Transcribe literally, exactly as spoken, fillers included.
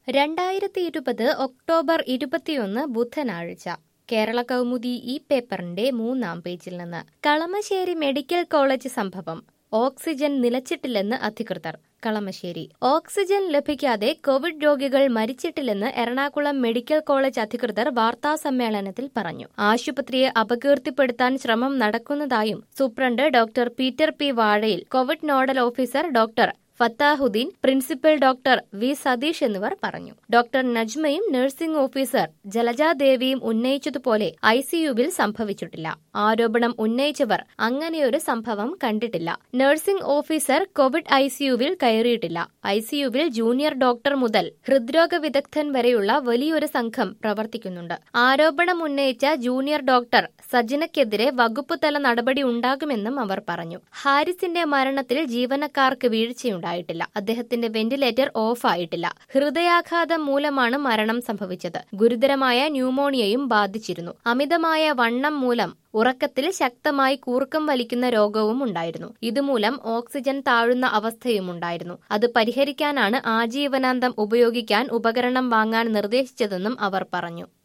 രണ്ടായിരത്തി ഇരുപത് ഒക്ടോബർ ഇരുപത്തിയൊന്ന് ബുധനാഴ്ച കേരള കൗമുദി ഈ പേപ്പറിന്റെ മൂന്നാം പേജിൽ നിന്ന് കളമശ്ശേരി മെഡിക്കൽ കോളേജ് സംഭവം. ഓക്സിജൻ നിലച്ചിട്ടില്ലെന്ന് അധികൃതർ. കളമശ്ശേരി ഓക്സിജൻ ലഭിക്കാതെ കോവിഡ് രോഗികൾ മരിച്ചിട്ടില്ലെന്ന് എറണാകുളം മെഡിക്കൽ കോളേജ് അധികൃതർ വാർത്താസമ്മേളനത്തിൽ പറഞ്ഞു. ആശുപത്രിയെ അപകീർത്തിപ്പെടുത്താൻ ശ്രമം നടക്കുന്നതായും superintendent doctor Peter P Vazhayil, covid nodal officer doctor Fathahuddin, principal doctor V Satheesh എന്നിവർ പറഞ്ഞു. ഡോക്ടർ നജ്മയും നഴ്സിംഗ് ഓഫീസർ ജലജാദേവിയും ഉന്നയിച്ചതുപോലെ ഐസിയുവിൽ സംഭവിച്ചിട്ടില്ല. ആരോപണം ഉന്നയിച്ചവർ അങ്ങനെയൊരു സംഭവം കണ്ടിട്ടില്ല. നഴ്സിംഗ് ഓഫീസർ കോവിഡ് ഐസിയുവിൽ കയറിയിട്ടില്ല. ഐസിയുവിൽ ജൂനിയർ ഡോക്ടർ മുതൽ ഹൃദ്രോഗ വിദഗ്ധൻ വരെയുള്ള വലിയൊരു സംഘം പ്രവർത്തിക്കുന്നുണ്ട്. ആരോപണം ഉന്നയിച്ച ജൂനിയർ ഡോക്ടർ സജിനയ്ക്കെതിരെ വകുപ്പ് തല നടപടി ഉണ്ടാകുമെന്നും അവർ പറഞ്ഞു. ഹാരിസിന്റെ മരണത്തിൽ ജീവനക്കാർക്ക് വീഴ്ചയുണ്ടായി ായിട്ടില്ല. അദ്ദേഹത്തിന്റെ വെന്റിലേറ്റർ ഓഫ് ആയിട്ടില്ല. ഹൃദയാഘാതം മൂലമാണ് മരണം സംഭവിച്ചത്. ഗുരുതരമായ ന്യൂമോണിയയും ബാധിച്ചിരുന്നു. അമിതമായ വണ്ണം മൂലം ഉറക്കത്തിൽ ശക്തമായി കൂർക്കം വലിക്കുന്ന രോഗവും ഉണ്ടായിരുന്നു. ഇതുമൂലം ഓക്സിജൻ താഴുന്ന അവസ്ഥയുമുണ്ടായിരുന്നു. അത് പരിഹരിക്കാനാണ് ആജീവനാന്തം ഉപയോഗിക്കാൻ ഉപകരണം വാങ്ങാൻ നിർദ്ദേശിച്ചതെന്നും അവർ പറഞ്ഞു.